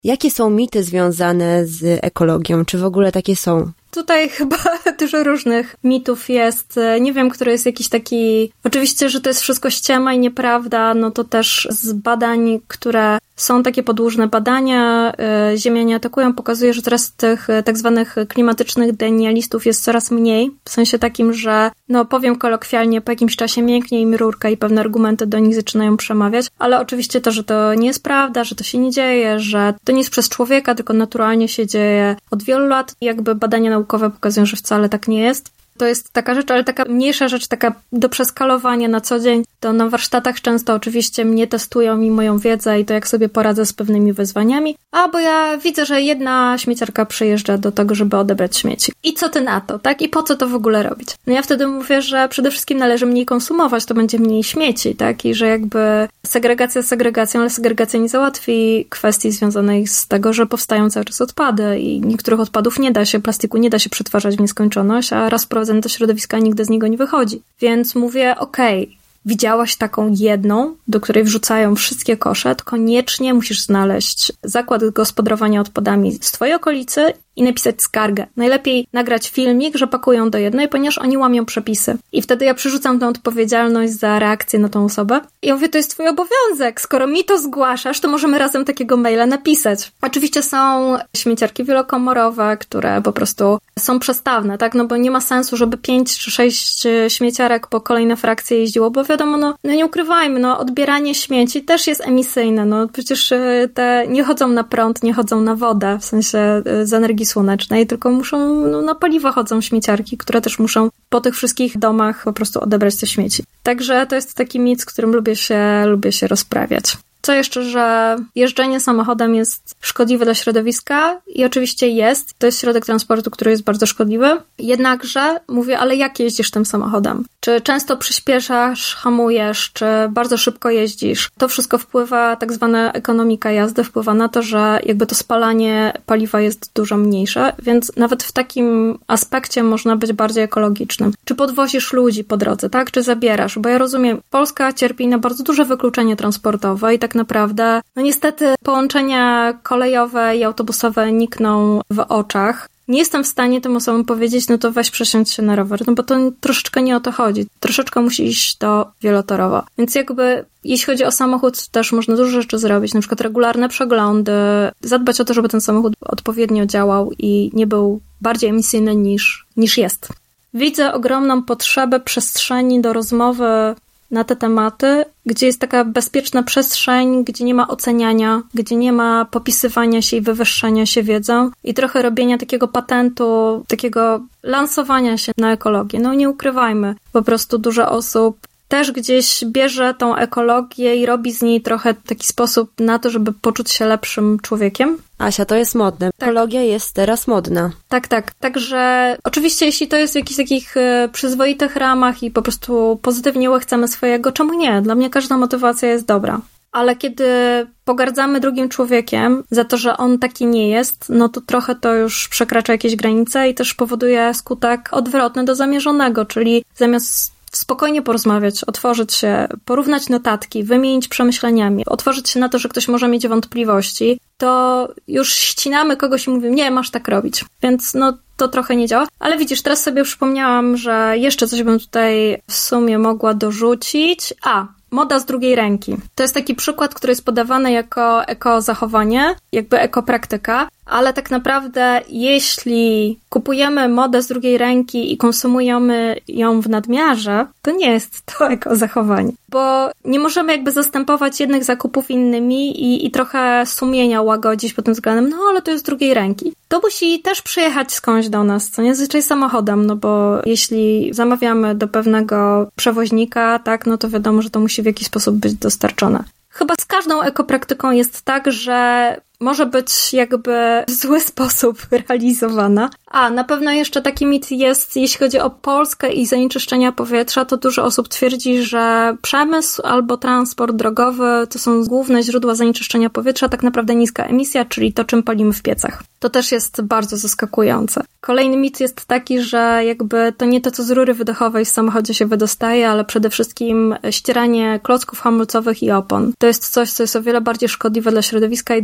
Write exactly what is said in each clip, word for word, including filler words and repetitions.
Jakie są mity związane z ekologią? Czy w ogóle takie są? Tutaj chyba dużo różnych mitów jest. Nie wiem, który jest jakiś taki... Oczywiście, że to jest wszystko ściema i nieprawda, no to też z badań, które są takie podłużne badania, Ziemia nie atakują, pokazuje, że teraz tych tak zwanych klimatycznych denialistów jest coraz mniej. W sensie takim, że no powiem kolokwialnie, po jakimś czasie mięknie im rurka i pewne argumenty do nich zaczynają przemawiać, ale oczywiście to, że to nie jest prawda, że to się nie dzieje, że to nie jest przez człowieka, tylko naturalnie się dzieje od wielu lat. Jakby badania naukowe pokazują, że wcale tak nie jest. To jest taka rzecz, ale taka mniejsza rzecz, taka do przeskalowania na co dzień. To na warsztatach często oczywiście mnie testują i moją wiedzę i to, jak sobie poradzę z pewnymi wyzwaniami. A, bo ja widzę, że jedna śmieciarka przyjeżdża do tego, żeby odebrać śmieci. I co ty na to, tak? I po co to w ogóle robić? No ja wtedy mówię, że przede wszystkim należy mniej konsumować, to będzie mniej śmieci, tak? I że jakby segregacja z segregacją, ale segregacja nie załatwi kwestii związanej z tego, że powstają cały czas odpady i niektórych odpadów nie da się, plastiku nie da się przetwarzać w nieskończoność, a raz wprowadzony do środowiska nigdy z niego nie wychodzi. Więc mówię, okej, okay, widziałaś taką jedną, do której wrzucają wszystkie kosze, to koniecznie musisz znaleźć zakład gospodarowania odpadami z twojej okolicy i napisać skargę. Najlepiej nagrać filmik, że pakują do jednej, ponieważ oni łamią przepisy. I wtedy ja przerzucam tę odpowiedzialność za reakcję na tą osobę. I ja mówię, to jest twój obowiązek. Skoro mi to zgłaszasz, to możemy razem takiego maila napisać. Oczywiście są śmieciarki wielokomorowe, które po prostu są przestawne, tak? No bo nie ma sensu, żeby pięć czy sześć śmieciarek po kolejne frakcje jeździło, bo wiadomo, no, no nie ukrywajmy, no odbieranie śmieci też jest emisyjne. No przecież te nie chodzą na prąd, nie chodzą na wodę, w sensie z energii słonecznej, tylko muszą, no, na paliwo chodzą śmieciarki, które też muszą po tych wszystkich domach po prostu odebrać te śmieci. Także to jest taki mit, z którym lubię się, lubię się rozprawiać. Co jeszcze, że jeżdżenie samochodem jest szkodliwe dla środowiska i oczywiście jest. To jest środek transportu, który jest bardzo szkodliwy. Jednakże mówię, ale jak jeździsz tym samochodem? Czy często przyspieszasz, hamujesz, czy bardzo szybko jeździsz? To wszystko wpływa, tak zwana ekonomika jazdy wpływa na to, że jakby to spalanie paliwa jest dużo mniejsze, więc nawet w takim aspekcie można być bardziej ekologicznym. Czy podwozisz ludzi po drodze, tak? Czy zabierasz? Bo ja rozumiem, Polska cierpi na bardzo duże wykluczenie transportowe i tak naprawdę, no niestety połączenia kolejowe i autobusowe nikną w oczach. Nie jestem w stanie tym osobom powiedzieć, no to weź przesiądź się na rower, no bo to troszeczkę nie o to chodzi. Troszeczkę musi iść to wielotorowo. Więc jakby, jeśli chodzi o samochód, też można dużo rzeczy zrobić, na przykład regularne przeglądy, zadbać o to, żeby ten samochód odpowiednio działał i nie był bardziej emisyjny niż, niż jest. Widzę ogromną potrzebę przestrzeni do rozmowy na te tematy, gdzie jest taka bezpieczna przestrzeń, gdzie nie ma oceniania, gdzie nie ma popisywania się i wywyższania się wiedzą i trochę robienia takiego patentu, takiego lansowania się na ekologię. No nie ukrywajmy, po prostu dużo osób też gdzieś bierze tą ekologię i robi z niej trochę taki sposób na to, żeby poczuć się lepszym człowiekiem. Asia, to jest modne. Tak. Ekologia jest teraz modna. Tak, tak. Także oczywiście, jeśli to jest w jakichś takich y, przyzwoitych ramach i po prostu pozytywnie łechcemy swojego, czemu nie? Dla mnie każda motywacja jest dobra. Ale kiedy pogardzamy drugim człowiekiem za to, że on taki nie jest, no to trochę to już przekracza jakieś granice i też powoduje skutek odwrotny do zamierzonego, czyli zamiast spokojnie porozmawiać, otworzyć się, porównać notatki, wymienić przemyśleniami, otworzyć się na to, że ktoś może mieć wątpliwości, to już ścinamy kogoś i mówimy, nie, masz tak robić. Więc no to trochę nie działa. Ale widzisz, teraz sobie przypomniałam, że jeszcze coś bym tutaj w sumie mogła dorzucić. A, moda z drugiej ręki. To jest taki przykład, który jest podawany jako ekozachowanie, jakby ekopraktyka, ale tak naprawdę jeśli kupujemy modę z drugiej ręki i konsumujemy ją w nadmiarze, to nie jest to ekozachowanie. Bo nie możemy jakby zastępować jednych zakupów innymi i, i trochę sumienia łagodzić pod tym względem, no ale to jest z drugiej ręki. To musi też przyjechać skądś do nas, co nie? Zazwyczaj samochodem, no bo jeśli zamawiamy do pewnego przewoźnika, tak, no to wiadomo, że to musi w jakiś sposób być dostarczone. Chyba z każdą ekopraktyką jest tak, że może być jakby w zły sposób realizowana. A, na pewno jeszcze taki mit jest, jeśli chodzi o Polskę i zanieczyszczenia powietrza, to dużo osób twierdzi, że przemysł albo transport drogowy to są główne źródła zanieczyszczenia powietrza, tak naprawdę niska emisja, czyli to, czym palimy w piecach. To też jest bardzo zaskakujące. Kolejny mit jest taki, że jakby to nie to, co z rury wydechowej w samochodzie się wydostaje, ale przede wszystkim ścieranie klocków hamulcowych i opon. To jest coś, co jest o wiele bardziej szkodliwe dla środowiska i dla nas,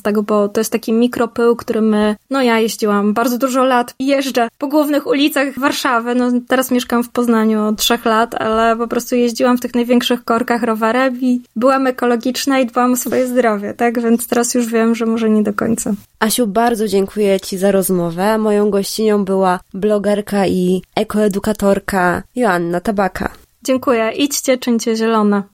tego, bo to jest taki mikropył, który my, no ja jeździłam bardzo dużo lat i jeżdżę po głównych ulicach Warszawy, no teraz mieszkam w Poznaniu od trzech lat, ale po prostu jeździłam w tych największych korkach rowerem i byłam ekologiczna i dbałam o swoje zdrowie, tak? Więc teraz już wiem, że może nie do końca. Asiu, bardzo dziękuję Ci za rozmowę. Moją gościnią była blogerka i ekoedukatorka Joanna Tabaka. Dziękuję. Idźcie, czyńcie zielone.